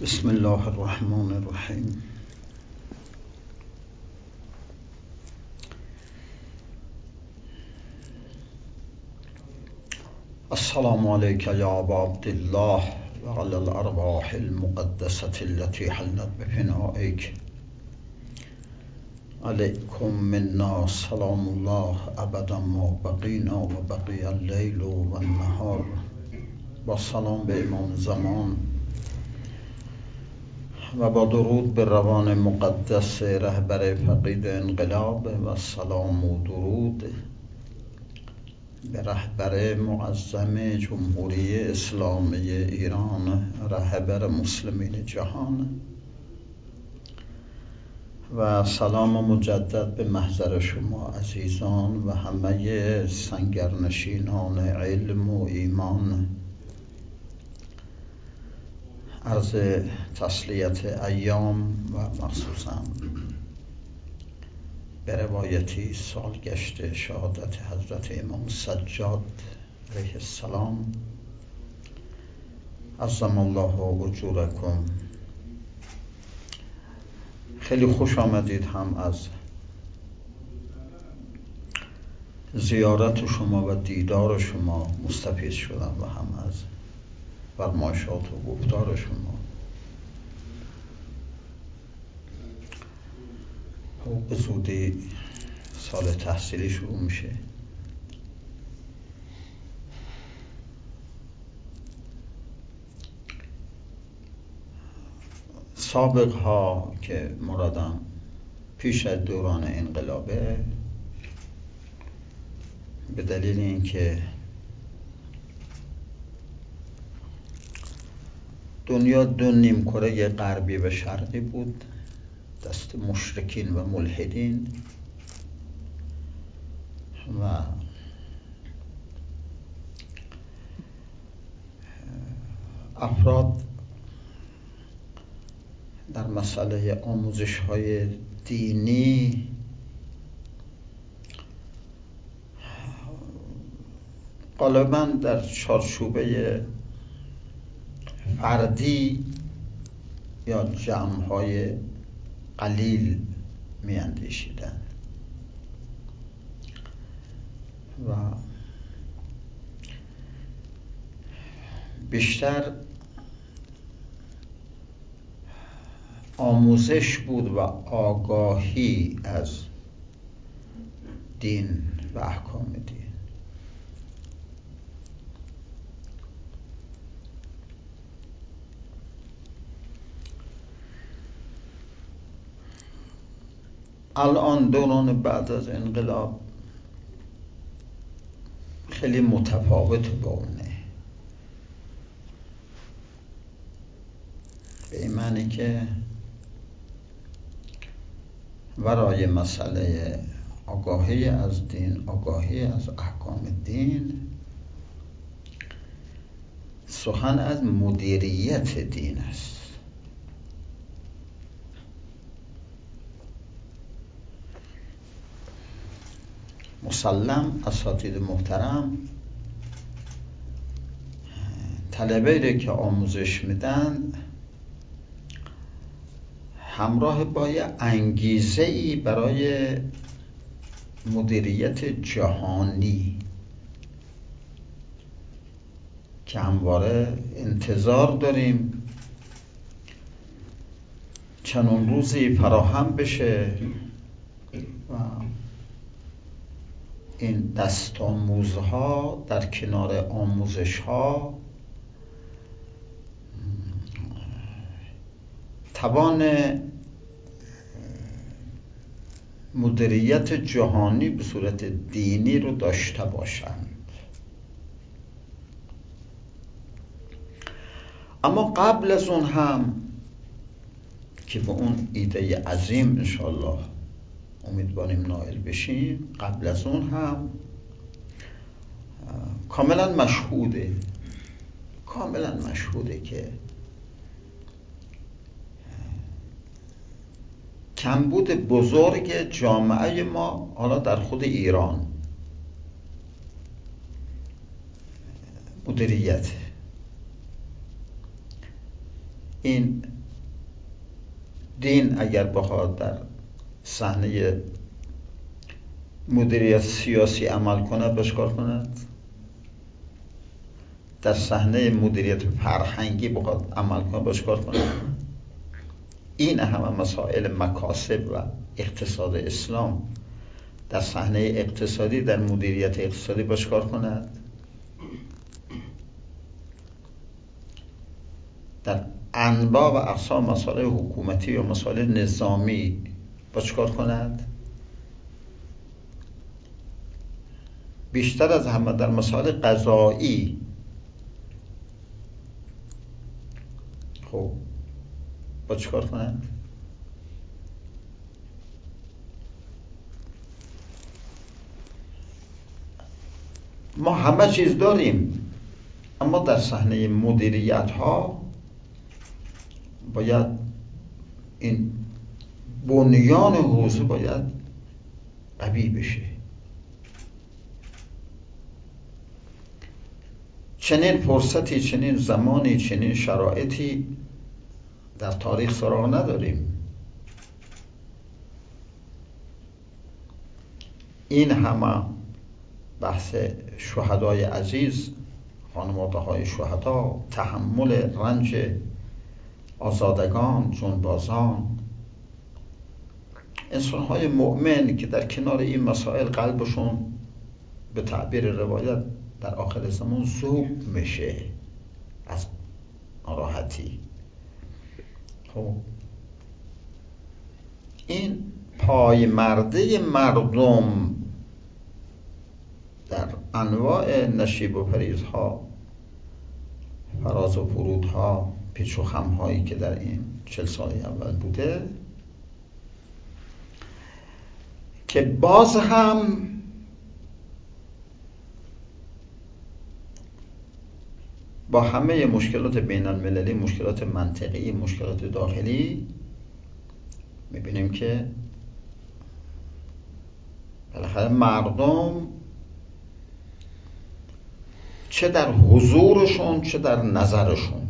بسم الله الرحمن الرحیم. السلام علیک یا ابا عبدالله و علی الارواح المقدسة التي حلت بفنائک. علیکم منا سلام الله ابدا ما بقینا و بقی اللیل و النهار. با سلام به امام زمان و با درود به روان مقدس رهبر فقید انقلاب و سلام و درود به رهبر معظم جمهوری اسلامی ایران، رهبر مسلمین جهان، و سلام مجدد به محضر شما عزیزان و همه سنگرنشینان علم و ایمان. عرض تسلیت ایام و مخصوصا به روایتی سالگشت شهادت حضرت امام سجاد علیه السلام عظم الله اجورکم. خیلی خوش آمدید. هم از زیارت شما و دیدار شما مستفید شدم و هم از فرمایشات و گفتار شما. به زودی سال تحصیلی شروع میشه. سابق ها که مرادم پیش از دوران انقلابه، به دلیل اینکه دنیا دو نیمکره غربی و شرقی بود، دست مشرکین و ملحدین، و افراد در مسئله آموزش‌های دینی غالباً در چارچوبه فردی یا جمع‌های قلیل می‌اندیشیدند و بیشتر آموزش بود و آگاهی از دین و احکام دین. الان دوران بعد از انقلاب خیلی متفاوت با اونه، به این معنی که ورای مسئله آگاهی از دین، آگاهی از احکام دین، سخن از مدیریت دین است. مسلم اساتید محترم طلبه‌ای که آموزش میدن همراه با یه انگیزه‌ای برای مدیریت جهانی که همواره انتظار داریم چنان روزی فراهم بشه و این دست‌آموزها در کنار آموزش‌ها توان مدیریت جهانی به صورت دینی رو داشته باشند. اما قبل از اون هم که به اون ایده عظیم انشاءالله امیدواریم نائل بشیم، قبل از اون هم کاملا مشهوده که کمبود بزرگ جامعه ما حالا در خود ایران مدیریت این دین اگر بخواد در صحنه مدیریت سیاسی عمل کند باش کار کند، در صحنه مدیریت فرهنگی بخواد عمل کند باش کار کند. این همه مسائل مکاسب و اقتصاد اسلام در صحنه اقتصادی، در مدیریت اقتصادی باش کار کند، در انواع و اقسام مسائل حکومتی و مسائل نظامی باش کار کند، بیشتر از همه در مسائل قضایی. خب با چیکار کنند؟ ما همه چیز داریم، اما در صحنه مدیریت ها باید این بنیان حوزه باید قوی بشه. چنین فرصتی، چنین زمانی، چنین شرایطی در تاریخ سراغ نداریم. این همه بحث شهدای عزیز، خانواده های شهدا، تحمل رنج آزادگان، جانبازان، انسان های مؤمن که در کنار این مسائل قلبشون به تعبیر روایت در آخر زمان ذوب میشه از ناراحتی. خب این پایمرده مردم در انواع نشیب و فریضها، فراز و فرودها، پیچ و خم‌هایی که در این 40 سال اول بوده، که باز هم با همه مشکلات بین المللی، مشکلات منطقی، مشکلات داخلی، میبینیم که بالاخره مردم چه در حضورشون چه در نظرشون،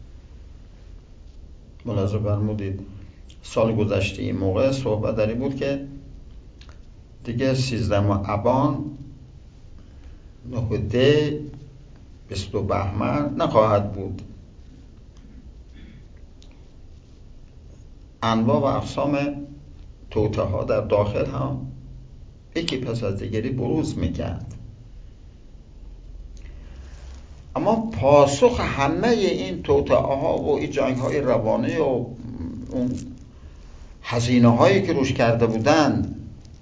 ملاحظه فرمودید سال گذشته این موقع صحبت در این بود که دیگه 13 ابان 9 دی 22 بهمن نخواهد بود. انواع و اقسام توطئه ها در داخل هم یکی پس از دیگری بروز میکرد، اما پاسخ همه این توطئه ها و این جنگ های روانه و اون هزینه هایی که روش کرده بودن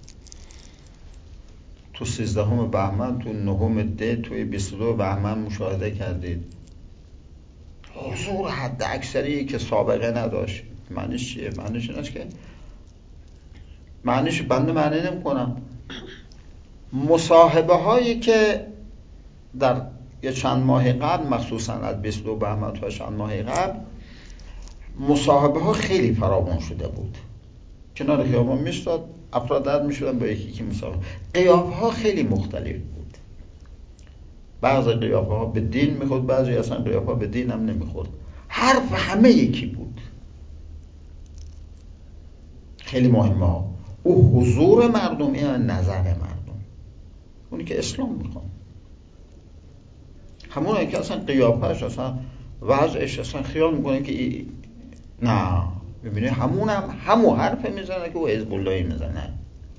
تو 13 بهمن، تو 9 دی، توی 22 بهمن مشاهده کردید. حضور حد اکثری که سابقه نداشت. معنیش چیه؟ معنیش این است که بنده معنی نمی کنم مصاحبه هایی که در یه چند ماه قبل، مخصوصا از 22 بهمن تا چند ماه قبل، مصاحبه ها خیلی فراوان شده بود. کنار خیابان میشد، افراد رد میشدن با یکی که مصاحبه. قیافه ها خیلی مختلف بود. بعضی قیافه ها به دین میخورد، بعضی اصلا قیافه ها به دین هم نمیخورد. حرف همه یکی بود. خیلی مهمه ها او حضور مردم یا نظر مردم، اونی که اسلام میخواد. همون که اصلا قیافهش، اصلا وضعش، اصلا خیال میکنه که نه، ببینید همون حرف میزنه که او حزب اللهی میزنه.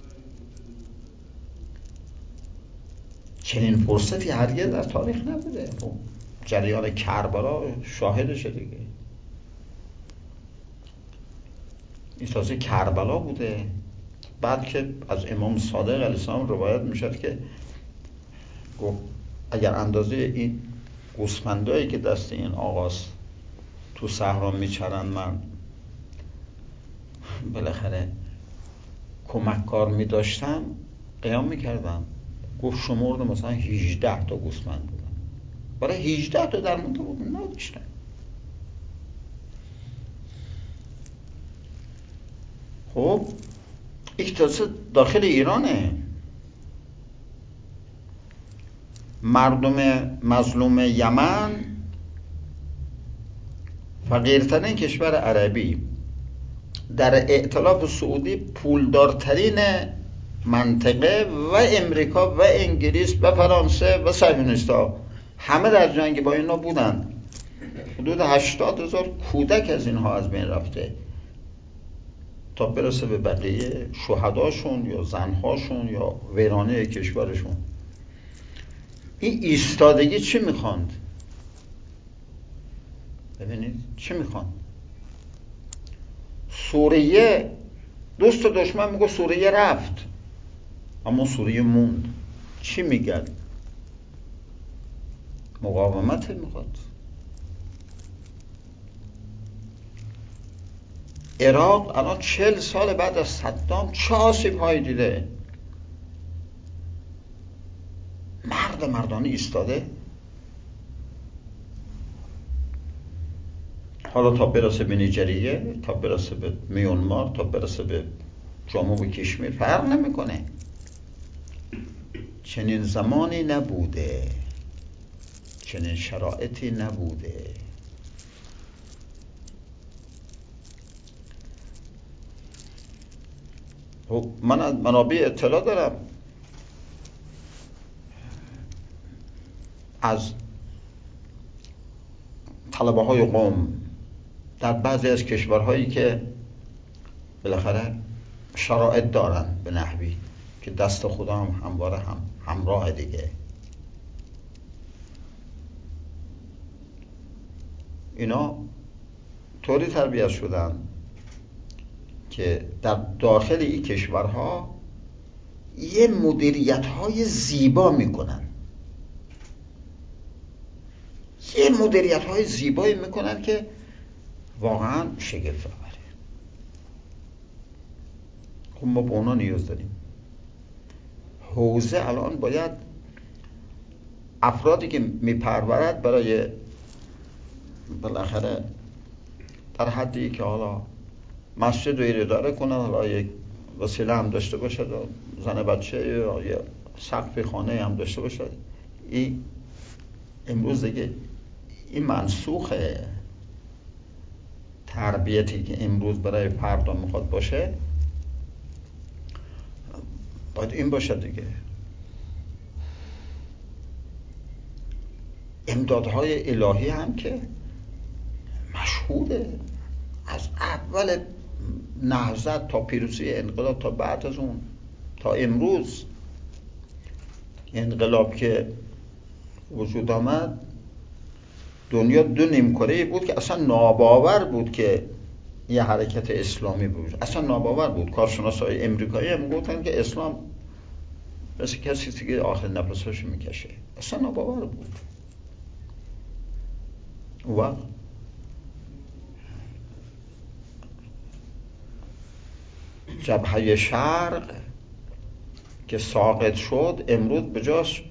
چنین فرصتی هرگز در تاریخ نبوده. جریان کربلا شاهدشه دیگه. این تازه کربلا بوده. بعد که از امام صادق علیه السلام روایت میشد که گفت اگر اندازه این گوسفندایی که دست این آقاست تو صحرا میچرن من بالاخره کمک کار میداشتم، قیام میکردم. گفت شمرد مثلا 18 تا گوسفند بودن، برای 18 تا در مونده بود نداشتن. خب اقتصاد داخل ایرانه. مردم مظلوم یمن فقیرترین کشور عربی در ائتلاف سعودی پولدارترین منطقه و امریکا و انگلیس و فرانسه و صهیونیست‌ها همه در جنگ با اینا بودن. حدود 80,000 کودک از اینها از بین رفته تا برسه به بقیه شهداشون یا زنهاشون یا ویرانه کشورشون. این ایستادگی چی میخواند؟ ببینید چی میخواند. سوریه دوست و دشمن میگه سوریه رفت اما سوریه موند. چی میگن؟ مقاومت میخواد. عراق الان 40 سال بعد از صدام چه آسیب هایی دیده؟ مردانه ایستاده. حالا تا برسه به نیجریه، تا برسه به میانمار، تا برسه به جنوب کشمیر فرق نمیکنه. چنین زمانی نبوده، چنین شرایطی نبوده. من از منابع اطلاع دارم از طلبه های قم در بعضی از کشورهایی که بالاخره شرایط دارن به نحوی که دست خدا هم همواره همراه دیگه. اینا طوری تربیت شدن که در داخل این کشورها یه مدیریت‌های زیبا میکنن، یه مدیریت‌های زیبایی میکنن که واقعا شگفت آوره. خب ما به اونا نیاز داریم. حوزه الان باید افرادی که میپرورد برای بالاخره در حدی که حالا مسجد رو اداره کنن، حالا یک وسیله هم داشته باشد، زن بچه یا یه سقف خانه هم داشته باشد. این امروز دیگه این منسوخه. تربیتی که امروز برای فردا میخواد باشه باید این باشه دیگه. امدادهای الهی هم که مشهوده از اول نهضت تا پیروزی انقلاب تا بعد از اون تا امروز. انقلاب که وجود آمد دنیا دو نیمکره‌ای بود که اصلا ناباور بود که یه حرکت اسلامی بود. اصلا ناباور بود. کارشناسای امریکایی هم گفتن که اسلام مثل کسی که آخر نفسش میکشه. اصلا ناباور بود. و جبهه شرق که ساقط شد امروز به جاش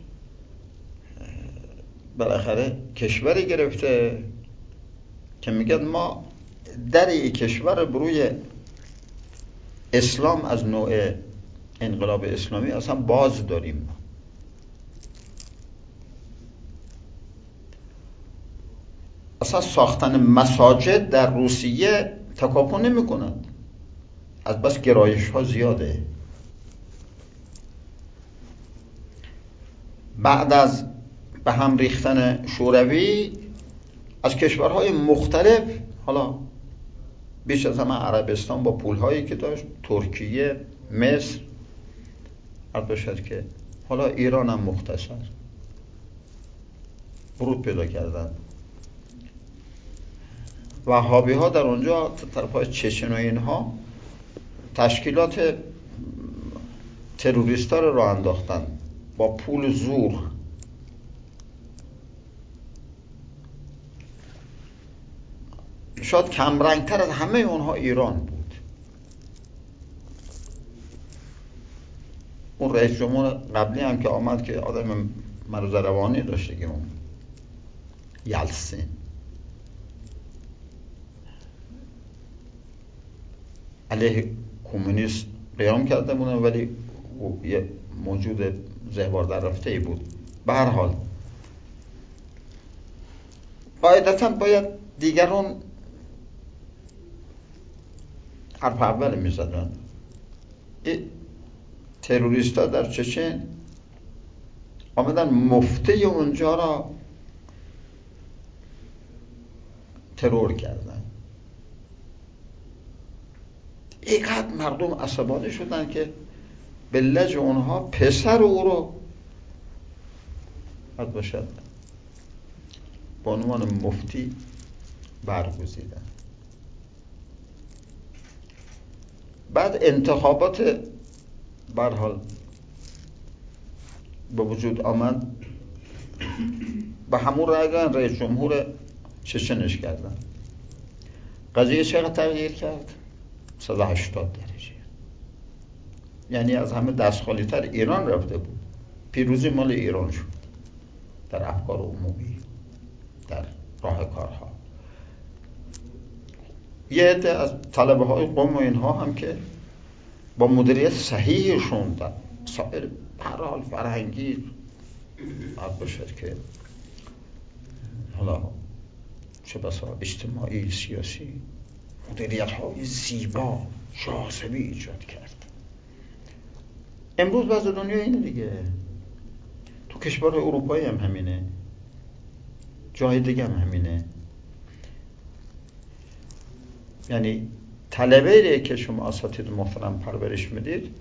بالاخره کشوری گرفته که میگن ما در این کشور بروی اسلام از نوع انقلاب اسلامی اصلا باز داریم. اصلا ساختن مساجد در روسیه تکاپو نمی کنند از بس گرایش ها زیاده. بعد از به هم ریختن شوروی از کشورهای مختلف، حالا بیش از همه عربستان با پولهایی که داشت، ترکیه، مصر، باشد که حالا ایران هم مختصر ورود پیدا کردن. وهابی ها در اونجا طرفای چچن و اینها تشکیلات تروریستا رو راه انداختن با پول زور. شاید کمرنگتر از همه اونها ایران بود. اون رئیس جمهور قبلی هم که آمد که آدم مرز روانی داشته که اون یلسین، علیه کمونیست قیام کرده بودن ولی یه موجود زهوار در رفته‌ای بود. به هر حال قاعدتاً باید دیگران حرف اول میزدن. تروریست ها در چچن آمدن مفتی اونجا را ترور کردن. اینقدر مردم عصبانی شدن که به لج اونها پسر او رو باید باشد به عنوان مفتی برگزیدن. بعد انتخابات به هر حال به وجود آمد، به همون رأی رئیس جمهور چچنش کردن. قضیه چقدر تغییر کرد؟ 180 درجه. یعنی از همه دستخالی تر ایران رفته بود. پیروزی مال ایران شد در افکار عمومی، در راه کارها. یه عده از طلبه های قم و اینها هم که با مدیریت صحیحشون در سایر پرال فرهنگی باید باشد که حالا چه بسا اجتماعی سیاسی مدیریت های زیبا جاذبه ایجاد کرد. امروز وضع دنیا اینه دیگه. تو کشور اروپایی هم همینه، جای دیگه هم همینه. یعنی طلبه که شما اساتید محترم پرورش میدید،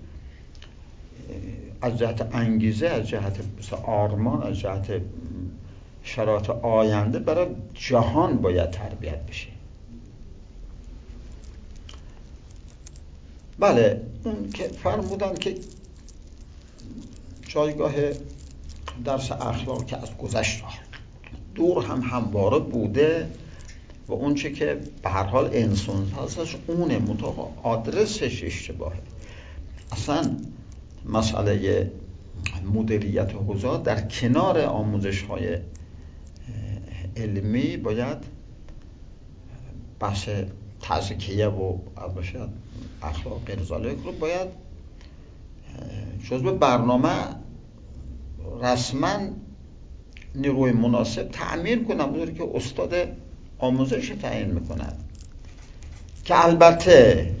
از جهت انگیزه، از جهت آرمان، از جهت شرایط آینده برای جهان باید تربیت بشه. بله، اون که فرمودن که جایگاه درس اخلاق که از گذشت دور هم همواره بوده و اون چه که به هر حال انسان هستش اونه، منطقه آدرسش اشتباهه. اصلا مسئله مدیریت حوزه در کنار آموزش های علمی باید بحث تزکیه و اخلاق غیرزالک رو باید جزو برنامه رسما نیروی مناسب تعمیر کنن، بوده که استاد آموزش تعیین میکنن. که البته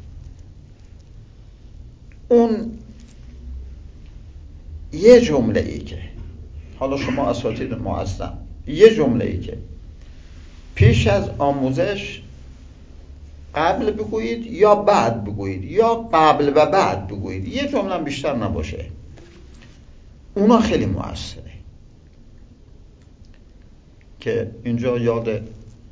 اون یه جمله ای که حالا شما اساتید معظم، یه جمله ای که پیش از آموزش قبل بگویید یا بعد بگویید یا قبل و بعد بگویید، یه جمله بیشتر نباشه، اونا خیلی مؤثره. که اینجا یاد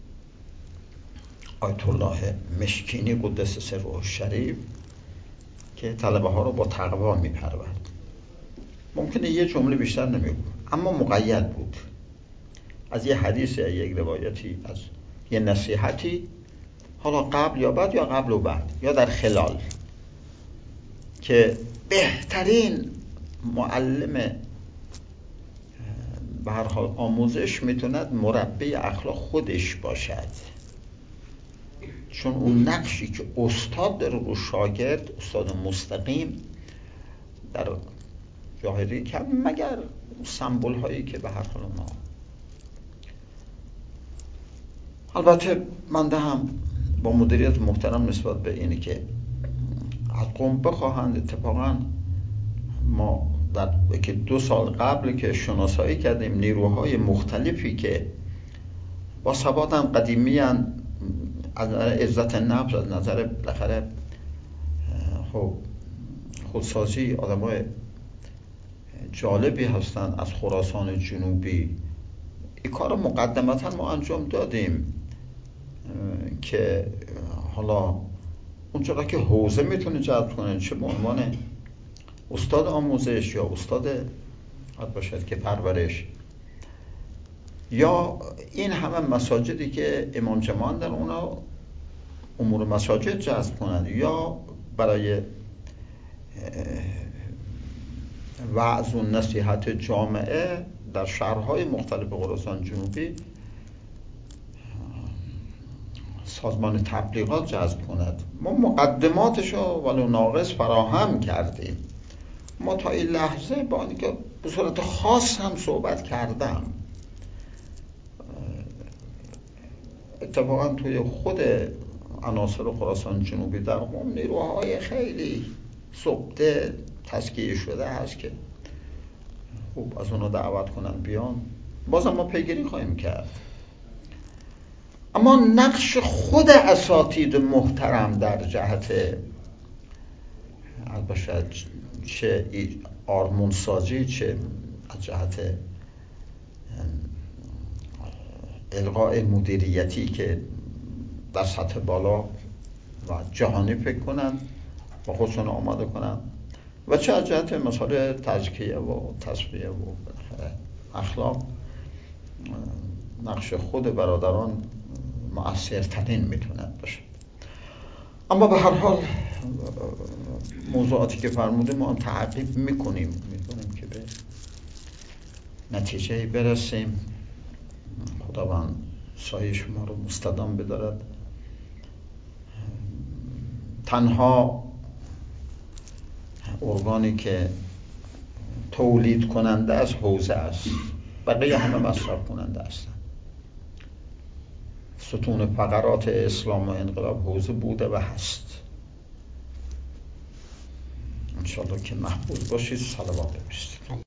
آیت الله مشکینی قدس سره الشریف که طلبه ها رو با تقوا میپرورد، ممکنه یه جمله بیشتر نمیگو اما مقید بود از یه حدیث، یک روایتی، از یه نصیحتی، حالا قبل یا بعد یا قبل و بعد یا در خلال، که بهترین معلم به هر حال آموزش میتوند مربی اخلاق خودش باشد. چون اون نقشی که استاد داره رو شاگرد، استاد مستقیم در جاهری کم، مگر سمبل هایی که به هر حال اونا. البته من هم با مدیریت محترم نسبت به اینی که از قم بخواهند، اتفاقا ما در 2 سال قبل که شناسایی کردیم نیروهای مختلفی که با ثبات هم قدیمی هن، از نظر عزت نفس، از نظر بالاخره خودسازی، آدمای جالبی هستن از خراسان جنوبی. این کار مقدمتا ما انجام دادیم که حالا اونجا که حوزه میتونه جذب کنه، چه به عنوان استاد آموزش یا استاد باشد که پرورش، یا این همه مساجدی که امام جماعت در اونا امور مساجد جذب کنند، یا برای وعظ و نصیحت جامعه در شهرهای مختلف خراسان جنوبی سازمان تبلیغات جذب کند. ما مقدماتش رو ولو ناقص فراهم کردیم. ما تا این لحظه با اینکه به صورت خاص هم صحبت کردم، اتفاقا توی خود عناصر خراسان جنوبی در قم نیروهای خیلی سبته تزکیه شده هست که خوب از اونو دعوت کنن بیان، بازم ما پیگیری خواهیم کرد. اما نقش خود اساتید محترم در جهت البته چه آرمونسازی چه از جهت القاء مدیریتی که در سطح بالا و جهانی فکر کنن و خودشون آماده کنن و چه از جهت مسائل تزکیه و تصفیه و اخلاق، نقش خود برادران مؤثرترین میتونه باشه. اما به هر حال موضوعاتی که فرمودیم ما تعقیب میکنیم که به نتیجه برسیم. خداوند سایه شما رو مستدام بدارد. تنها ارگانی که تولید کننده از حوزه است، بقیه همه مصرف کننده هستند. ستون فقرات اسلام و انقلاب حوزه بوده و هست. انشاءالله که محفوظ باشید. صلوات بفرستید.